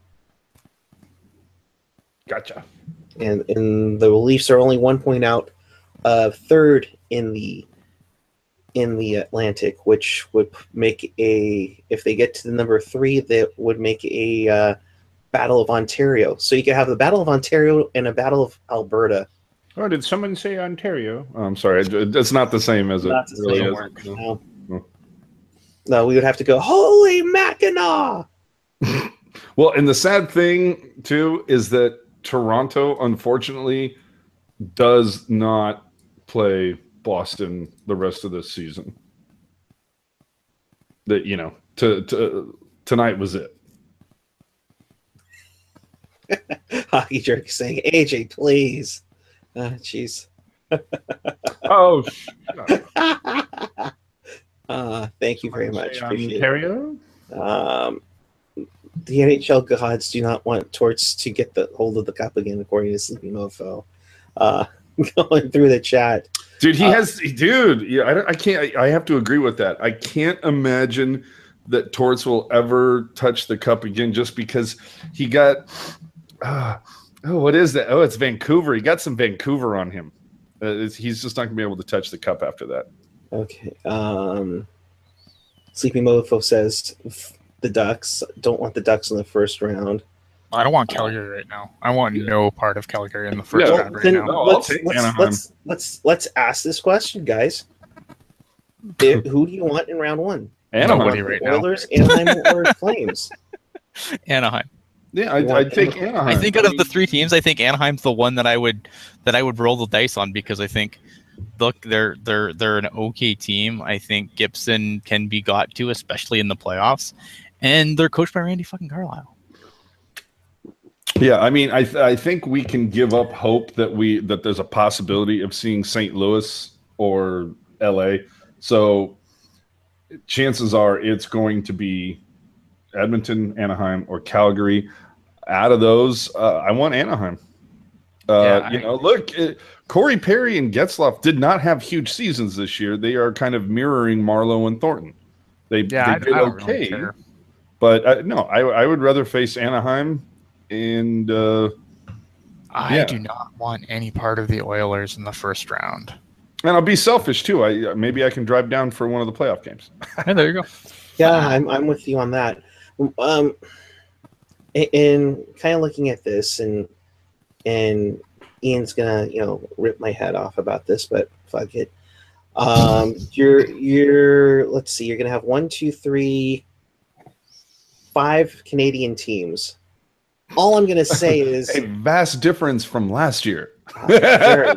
Gotcha. And and the Leafs are only one point out of third in the in the Atlantic, which would make a if they get to the number three, that would make a uh, Battle of Ontario. So you could have the Battle of Ontario and a Battle of Alberta. Oh, did someone say Ontario? Oh, I'm sorry. It- It's not the same as it Not the really same is. word. No. No. No. No, we would have to go, holy Mackinac! Well, and the sad thing too is that Toronto, unfortunately, does not play Boston the rest of this season. That you know, to, to tonight was it. Hockey Jerk saying, A J, please. Uh, Jeez. Oh, uh, thank you very much. Appreciate it. Ontario. Um, the N H L gods do not want Torts to get the hold of the cup again, according to Sleepy Mofo. Uh, going through the chat. Dude, he Uh, has, dude. Yeah, I, don't- I can't. I, I have to agree with that. I can't imagine that Torts will ever touch the cup again, just because he got. Uh, oh, what is that? Oh, it's Vancouver. He got some Vancouver on him. Uh, it's- he's just not gonna be able to touch the cup after that. Okay. Um, Sleepy Mofo says the Ducks don't want the Ducks in the first round. I don't want Calgary right now. I want no part of Calgary in the first Yeah, round right Then now. No, I'll let's, take let's, Anaheim. let's let's let's ask this question, guys. If- who do you want in round one? Anaheim. Nobody right now. Oilers, Anaheim, or Flames? Anaheim. Yeah, I, I think Anaheim. I think out of mean, the three teams, I think Anaheim's the one that I would that I would roll the dice on, because I think look, they're they're they're an okay team. I think Gibson can be got to, especially in the playoffs, and they're coached by Randy fucking Carlisle. Yeah, I mean, I th- I think we can give up hope that we that there's a possibility of seeing Saint Louis or L A. So chances are it's going to be Edmonton, Anaheim, or Calgary. Out of those, uh, I want Anaheim. Uh, Yeah, you I- know, look, uh, Corey Perry and Getzlaf did not have huge seasons this year. They are kind of mirroring Marlowe and Thornton. They, Yeah, they I, did I don't okay, really care. but uh, no, I, I would rather face Anaheim and uh, I Yeah. do not want any part of the Oilers in the first round. and I'll be selfish too. I maybe I can drive down for one of the playoff games. Yeah, there you go. Yeah, I'm I'm with you on that. Um, a- and kind of looking at this, and and Ian's gonna you know rip my head off about this, but fuck it. Um, you're you're let's see, you're gonna have one, two, three, five Canadian teams. All I'm gonna say is A vast difference from last year. uh, very.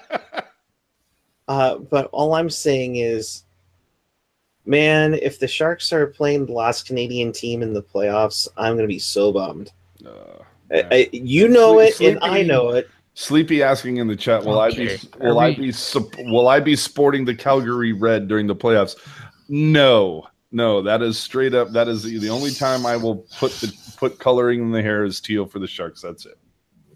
Uh, but all I'm saying is, man, if the Sharks are playing the last Canadian team in the playoffs, I'm going to be so bummed. Uh, I, I, you know Sleep- it, and I sleeping- know it. Sleepy asking in the chat, will I Okay. be will Are I we- be sup- will I be sporting the Calgary red during the playoffs? No, no, that is straight up. That is the, the only time I will put the put coloring in the hair is teal for the Sharks. That's it.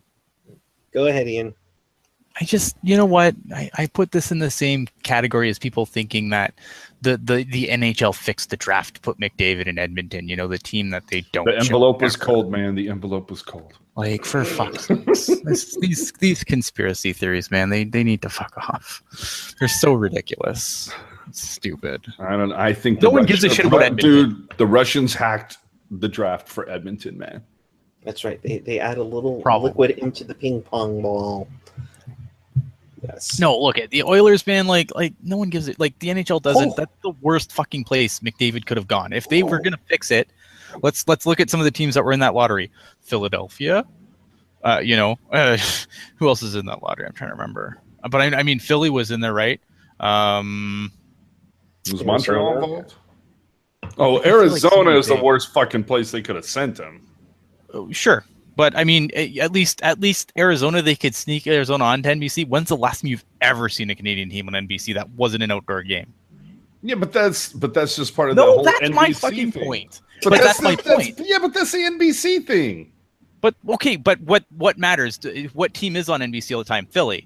Go ahead, Ian. I just, you know what? I, I put this in the same category as people thinking that the, the, the N H L fixed the draft to put McDavid in Edmonton, you know, the team that they don't. The show envelope was ever. cold, man. The envelope was cold. Like, for fuck's sakes. This- these these conspiracy theories, man, they, they need to fuck off. They're so ridiculous. It's stupid. I don't. I think No the one gives a Russian- shit about Edmonton. Dude, the Russians hacked the draft for Edmonton, man. That's right. They, they add a little Probably. liquid into the ping pong ball. Yes. No, look at the Oilers, man. Like, like no one gives it. Like the N H L doesn't. Oh. That's the worst fucking place McDavid could have gone. If they were gonna fix it, let's let's look at some of the teams that were in that lottery. Philadelphia, uh, you know, uh, who else is in that lottery? I'm trying to remember. Uh, But I, I mean, Philly was in there, right? Um, Was Arizona? Montreal involved? Oh, I feel like Arizona somebody is the big. worst fucking place they could have sent him. oh, sure, but I mean, a- at least at least Arizona, they could sneak Arizona onto N B C. When's the last time you've ever seen a Canadian team on N B C that wasn't an outdoor game? Yeah, but that's but that's just part of the No, whole that's N B C my fucking thing. point. But, that's, my the- point. Yeah, but that's the N B C thing. But okay, but what what matters? What team is on N B C all the time? Philly.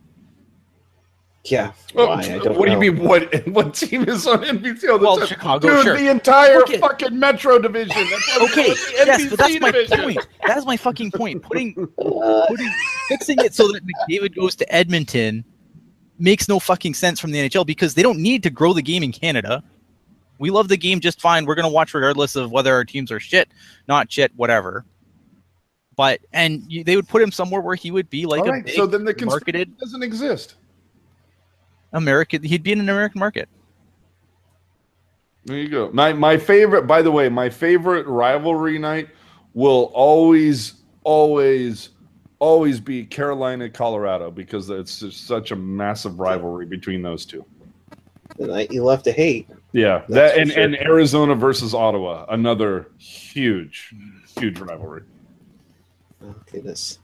Yeah. Oh, Why? I don't what know. do you mean? What what team is on N B C all the Well, time? Chicago, Dude, sure. the entire Look at- fucking Metro division. That's not Okay, the N B C yes, but that's my division. point. That's my fucking point. Putting Uh, putting fixing it so that McDavid goes to Edmonton makes no fucking sense from the N H L because they don't need to grow the game in Canada. We love the game just fine. We're gonna watch regardless of whether our teams are shit, not shit, whatever. But and you, they would put him somewhere where he would be like All a right, big so then the conspiracy marketed doesn't exist. American. He'd be in an American market. There you go. My my favorite, by the way, my favorite rivalry night will always, always, always be Carolina, Colorado, because it's just such a massive rivalry between those two. the night you love to hate. Yeah, That's that for and, sure. and Arizona versus Ottawa, another huge, huge rivalry. Oh, goodness.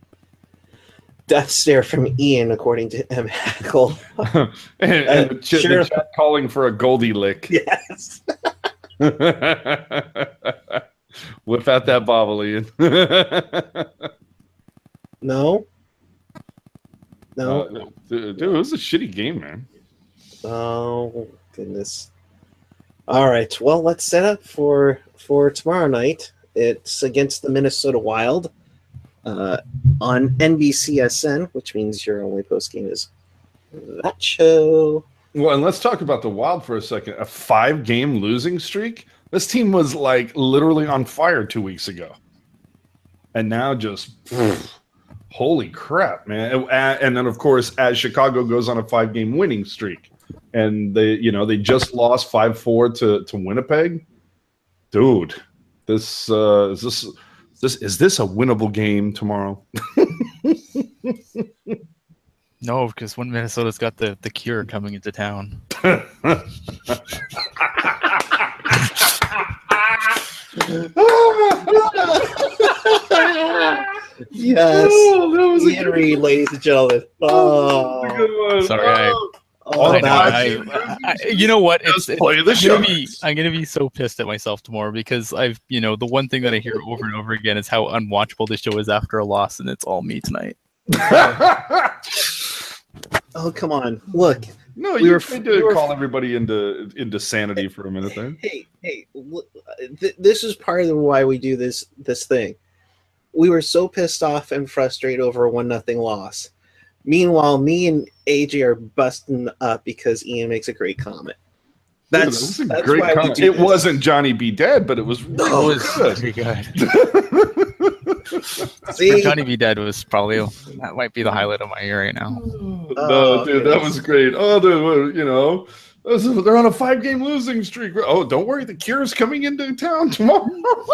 Death stare from Ian, according to M. Hackle. and and the, ch- sure. the chat calling for a Goldie lick. Yes. Whip out that bobble, Ian. No. No. Uh, dude, it was a shitty game, man. Oh goodness. All right. Well, let's set up for for tomorrow night. It's against the Minnesota Wild uh, on N B C S N, which means your only post game is that show. Well, and let's talk about the Wild for a second. A five-game losing streak. This team was like literally on fire two weeks ago, and now just pff, holy crap, man! And, and then, of course, as Chicago goes on a five-game winning streak, and they, you know, they just lost five four to to Winnipeg. Dude, this uh, is this this is this a winnable game tomorrow? No, because when Minnesota's got the, the cure coming into town. Yes. Oh, that was a Ian good Reed, ladies and gentlemen. Oh, Oh, that was a good one. Sorry, I- oh, I know, that- I- I- I- you know what? It's, Just it's play the I'm gonna be Sharks. I'm gonna be so pissed at myself tomorrow because I've you know the one thing that I hear over and over again is how unwatchable the show is after a loss, and it's all me tonight. oh, come on. Look. No, We you were- were trying we to were- call everybody into into sanity for a minute there. Hey, hey, look, th- this is part of why we do this this thing. We were so pissed off and frustrated over a one nothing loss. Meanwhile, me and A J are busting up because Ian makes a great comment. Yeah, That's, that was a that's great why we comment. do It this. wasn't Johnny B. Dead, but it was really No, It was good. pretty good. See, Johnny B. Dead was probably that might be the highlight of my year right now. no, Oh, dude, that goodness. was great. Oh, dude, you know, this is- they're on a five-game losing streak. Oh, don't worry, the Cure's coming into town tomorrow.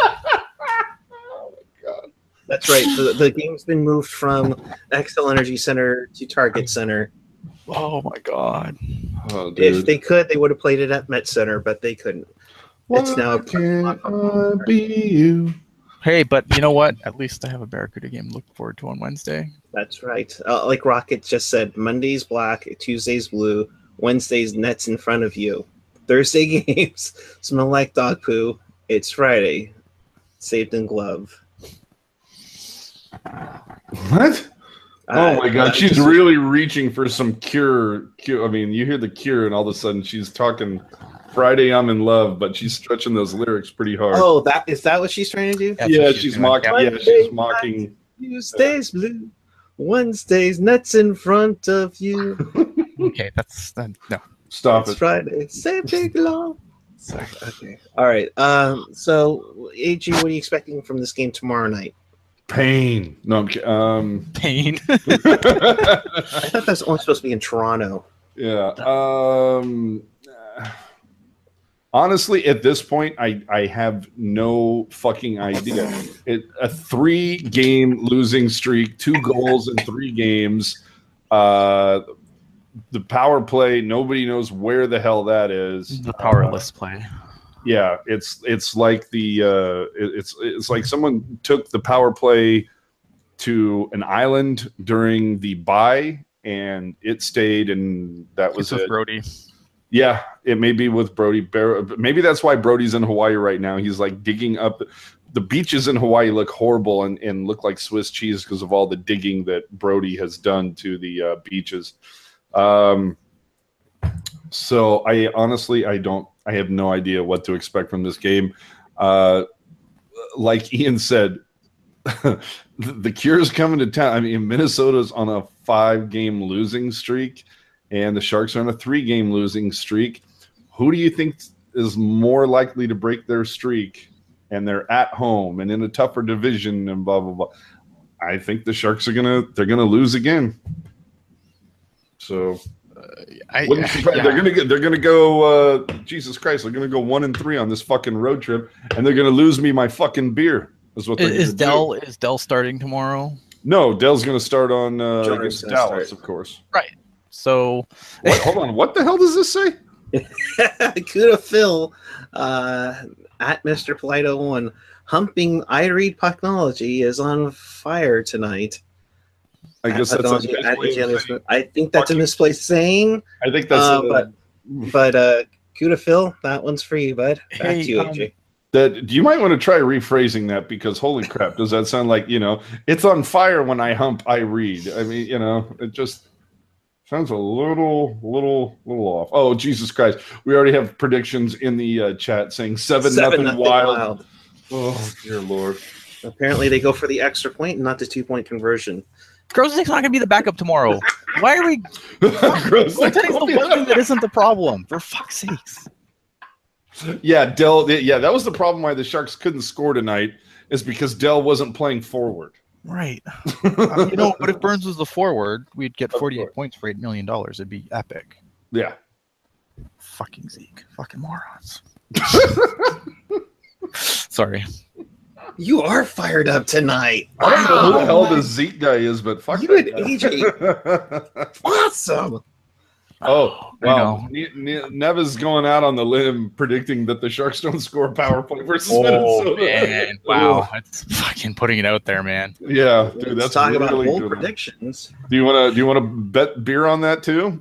that's right. The, the game's been moved from Xcel Energy Center to Target Center. Oh my god! Oh, If they could, they would have played it at Met Center, but they couldn't. It's now a Can't I be you? Hey, but you know what? At least I have a Barracuda game to look forward to on Wednesday. That's right. Uh, like Rocket just said, Monday's black, Tuesday's blue, Wednesday's Nets in front of you. Thursday games smell like dog poo. It's Friday, saved in glove. What? Oh Uh, my God, uh, she's just- really reaching for some cure. Cure. I mean, you hear the Cure, and all of a sudden she's talking Friday, I'm in love, but she's stretching those lyrics pretty hard. Oh, that is that what she's trying to do? That's yeah, what she's, she's doing. mocking. Yeah. Yeah, she's mocking. Tuesday's blue, Wednesday's Nets in front of you. Okay, that's that, no. Stop It's it. Friday, saved in glove. Sorry. Okay. All right. Um. So, A G, what are you expecting from this game tomorrow night? Pain. No, I'm kidding. Um, Pain. I thought that's only supposed to be in Toronto. yeah. Um, honestly, at this point, I, I have no fucking idea. It, a three game losing streak, two goals in three games. Uh, the power play, nobody knows where the hell that is. the powerless play. Yeah, it's it's like the uh, it- it's it's like someone took the power play to an island during the bye, and it stayed, and that was It's with it. Brody. Yeah, it may be with Brody. Bar- Maybe that's why Brody's in Hawaii right now. He's like digging up. The beaches in Hawaii look horrible and, and look like Swiss cheese because of all the digging that Brody has done to the uh, beaches. Um, so I honestly, I don't, I have no idea what to expect from this game. Uh, like Ian said, the, the Cure's coming to town. I mean, Minnesota's on a five-game losing streak, and the Sharks are on a three-game losing streak. Who do you think is more likely to break their streak? And they're at home and in a tougher division and blah blah blah. I think the Sharks are gonna they're gonna lose again. So I, wouldn't surprise- yeah. they're gonna get they're gonna go. Uh, Jesus Christ, they're gonna go one and three on this fucking road trip, and they're gonna lose me my fucking beer. Is what they're Is, is gonna Dell do. is Dell starting tomorrow? No, Dell's gonna start on uh, Jonas against gonna Dallas, start. of course. So What, hold on, what the hell does this say? Kuda Phil uh, at Mister Polito one. Humping iRead Pucknology is on fire tonight. I guess that's. A, Pucknology at the Janice- I think that's a misplaced saying, I think that's. uh, a- but but uh, Kuda Phil, that one's for you, bud. Back Hey, to you, um, A J. That you might want to try rephrasing that because holy crap, does that sound like, you know, it's on fire when I hump, I read. I mean, you know, it just sounds a little, little, little off. Oh, Jesus Christ. We already have predictions in the uh, chat saying seven, Seven nothing, nothing wild. wild. Oh, dear Lord. Apparently, they go for the extra point and not the two point conversion. Grosnick's not going to be the backup tomorrow. Why are we? Gross. Goaltending's the one thing that isn't the problem. For fuck's sakes. Yeah, Dell. Yeah, that was the problem why the Sharks couldn't score tonight, is because Dell wasn't playing forward. Right. you know, but if Burns was the forward, we'd get Of forty-eight course. points for eight million dollars. It'd be epic. Yeah. Fucking Zeke. Fucking morons. Sorry. You are fired up tonight. I don't know who the hell Wow. this Zeke guy is, but fuck You that and guy. A J. Awesome. Oh, I wow. know. Ne- Ne- Neva's going out on the limb predicting that the Sharks don't score power play versus Oh Minnesota. man! Wow, that's fucking putting it out there, man. Yeah, dude, Let's that's talk really about bold good. predictions. Do you want to? Do you want to bet beer on that too?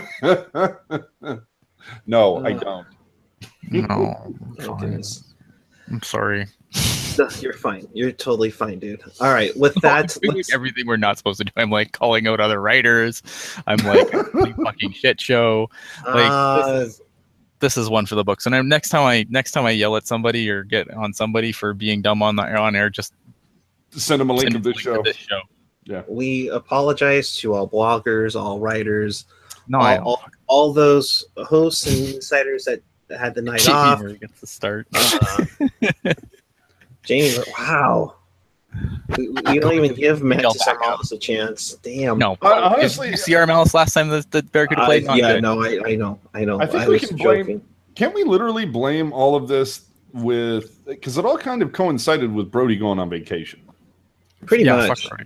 No, I Uh, don't. No, Oh, fine. goodness. I'm sorry. No, you're fine. You're totally fine, dude. All right. With that, I'm doing let's- everything we're not supposed to do. I'm like calling out other writers. I'm like complete fucking shit show. Like uh, this, is, this is one for the books. And I'm, next time I next time I yell at somebody or get on somebody for being dumb on the on air, just Send him a link send of a this link show. to this show. we apologize to all bloggers, all writers, No, all, I don't. all, all those hosts and insiders that had the night Jamie off. Murray gets the start. Uh, Jamie, wow. We, we don't even give Miguel Mantis back up. Armalis a chance. Damn. No, Uh, honestly, Did you see our Malice last time the, the Barracuda Uh, played? Not yeah, good. no, I, I know, I know. I think we was can blame- joking. Can't we literally blame all of this with because it all kind of coincided with Brody going on vacation? Pretty yeah, much. fuck Brody.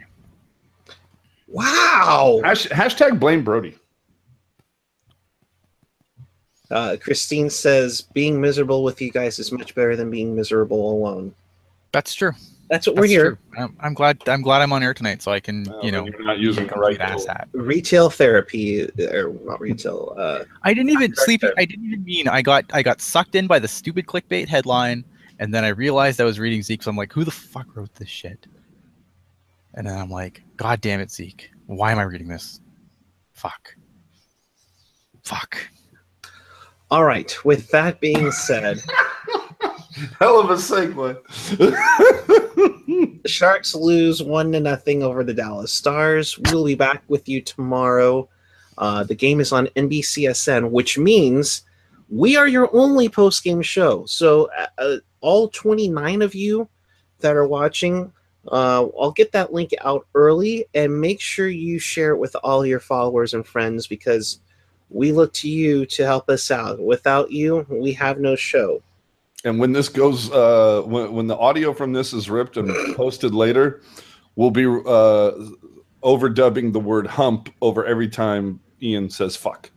Wow. Hash, hashtag blame Brody. Uh, Christine says being miserable with you guys is much better than being miserable alone. That's true. That's what we're That's here. true. I'm, I'm glad. I'm glad I'm on air tonight, so I can, Well, you know, then you're not using be a the right complete ass tool. hat. Retail therapy, or not retail. Uh, I didn't even Correct sleepy. there. I didn't even mean. I got. I got sucked in by the stupid clickbait headline, and then I realized I was reading Zeke. So I'm like, who the fuck wrote this shit? And then I'm like, God damn it, Zeke. Why am I reading this? Fuck. Fuck. all right. With that being said, Hell of a segue. the Sharks lose one to nothing over the Dallas Stars. We'll be back with you tomorrow. Uh, the game is on N B C S N, which means we are your only post-game show. So uh, all twenty-nine of you that are watching, uh, I'll get that link out early, and make sure you share it with all your followers and friends, because we look to you to help us out. Without you, we have no show. And when this goes, uh, when, when the audio from this is ripped and posted later, we'll be uh, overdubbing the word hump over every time Ian says fuck.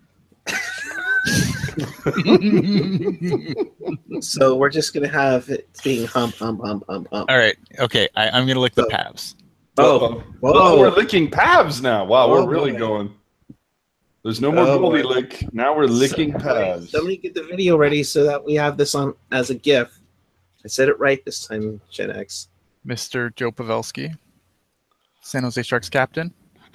So we're just going to have it being hump, hump, hump, hump, hump. All right. Okay. I, I'm gonna lick the So- Pavs. Oh, Oh, whoa. we're licking Pavs now. Wow, Oh, we're really boy. going. There's no more Oh, goalie boy. lick. Now we're licking Somebody- Pavs. Somebody get the video ready so that we have this on as a GIF. I said it right this time, Gen X. Mister Joe Pavelski, San Jose Sharks captain.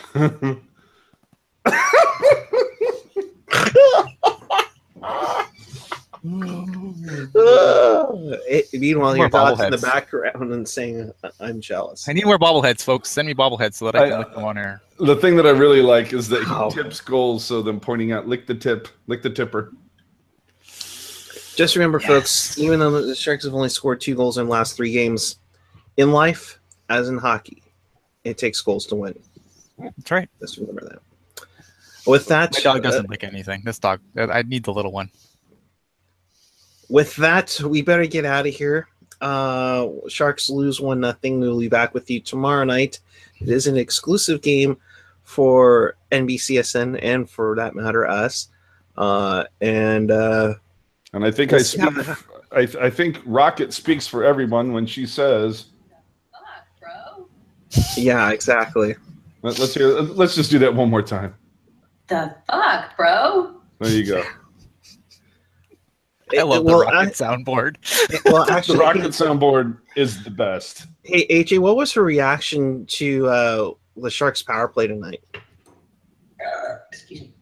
It- meanwhile, More your thoughts in the bobbleheads. background and saying, "I'm jealous." I need more bobbleheads, folks. Send me bobbleheads so that I can I- lick them on air. The thing that I really like is that Wow. he tips goals, so them pointing out, lick the tip, lick the tipper. Just remember, Yes. folks, even though the Sharks have only scored two goals in the last three games, in life, as in hockey, it takes goals to win. That's right. Just remember that. With that, My dog uh, doesn't lick anything. This dog. I I need the little one. with that, we better get out of here. Uh, Sharks lose one nothing. We'll be back with you tomorrow night. It is an exclusive game for N B C S N and, for that matter, us. Uh, and uh, And I think We'll I see speak. how- I, I think Rocket speaks for everyone when she says, Fuck, bro. yeah, exactly. Let, "Let's hear. Let's just do that one more time." The fuck, bro? There you go. I love well, the rocket I- soundboard. well, The actually, Rocket soundboard is the best. hey, A J, what was her reaction to uh, the Sharks power play tonight? Uh, excuse me.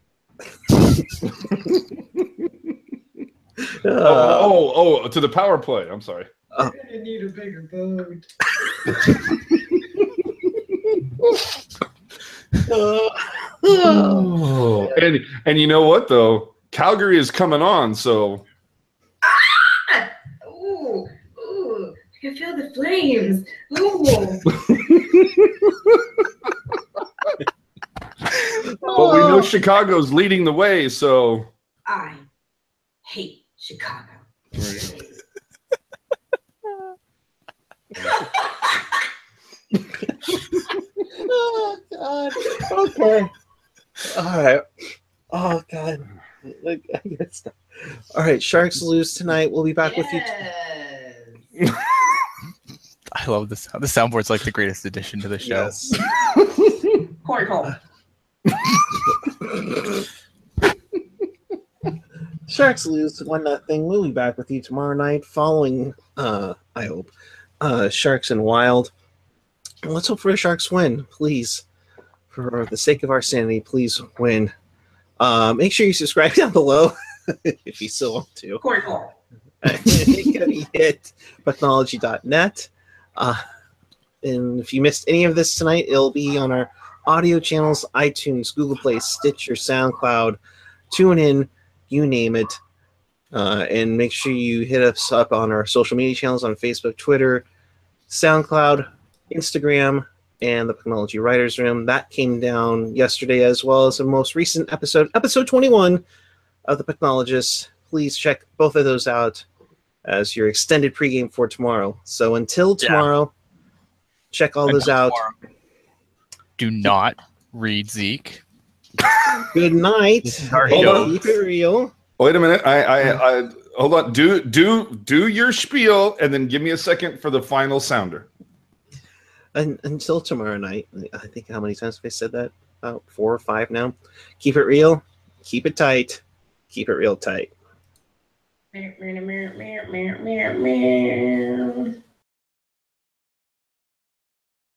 Uh, oh, oh, oh, to the power play. I'm sorry. I need a bigger boat. uh, Oh, and and you know what though? Calgary is coming on, so Ah! Ooh, ooh. I can feel the flames. Ooh. but we know Chicago's leading the way, so I hate Chicago. Okay. All right. Oh God. Look, I guess not. All right. Sharks lose tonight. We'll be back with you. T- Yes. I love this. The soundboard's like the greatest addition to the show. yes. Cornhole. Sharks lose one nothing. We'll be back with you tomorrow night following. Uh, I hope. Uh, Sharks and Wild. And let's hope for a Sharks win, please. For the sake of our sanity, please win. Uh, make sure you subscribe down below if you still want to. Cornhole. Hit technology dot net. Uh, and if you missed any of this tonight, it'll be on our audio channels, iTunes, Google Play, Stitcher, SoundCloud, TuneIn, you name it. Uh, and make sure you hit us up on our social media channels on Facebook, Twitter, SoundCloud, Instagram, and the Technology Writers Room. That came down yesterday, as well as the most recent episode, episode twenty-one of The Technologists. Please check both of those out as your extended pregame for tomorrow. So until tomorrow, check all those Until out. tomorrow. Do not read Zeke. Good night. This is our And show. keep it real. Wait a minute. I, I, I hold on. Do do do your spiel, and then give me a second for the final sounder. And until tomorrow night, I think how many times have I said that? About four or five now. Keep it real. Keep it tight. Keep it real tight. Meow, meow, meow, meow, meow, meow, meow.